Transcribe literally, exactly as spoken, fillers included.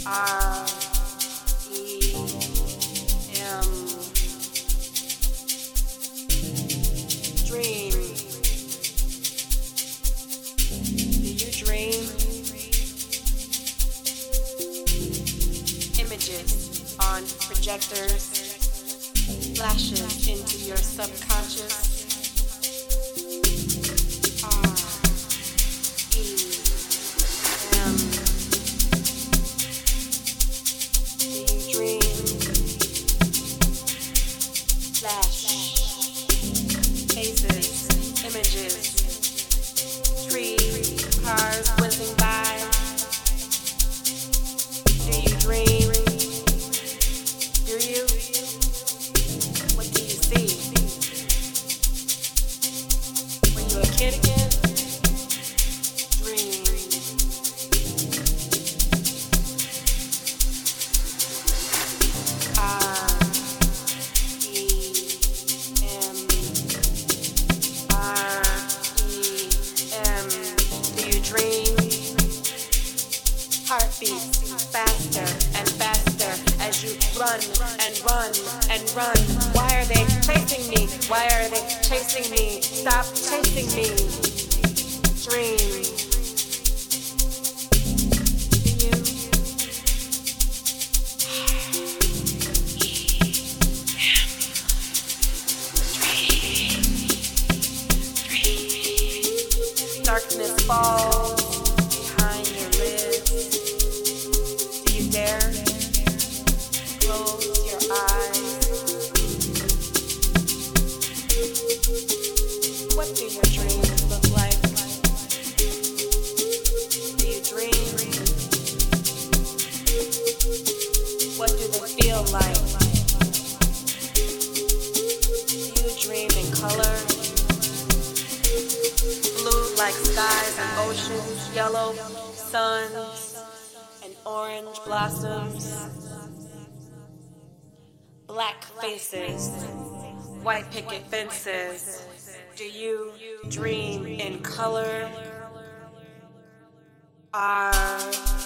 R E M. Dream. Do you dream? Images on projectors flashes into your subconscious. R E M. Do you dream? Flash. Faces. Images. Trees. Cars whizzing by. Do you dream? Do you? What do you see? Were you a kid again? Dream. R E M. R E M. Do you dream? Heartbeats faster and faster as you run and run and run. Why are they chasing me? Why are they chasing me? Stop chasing me. Dream. Do you? Darkness falls behind your lids. Do you dare close your eyes? What do your dreams look like? Do you dream? What do they feel like? Do you dream in color? Blue like skies and oceans, yellow suns and orange blossoms, black faces, white picket fences. Do you dream in color? Are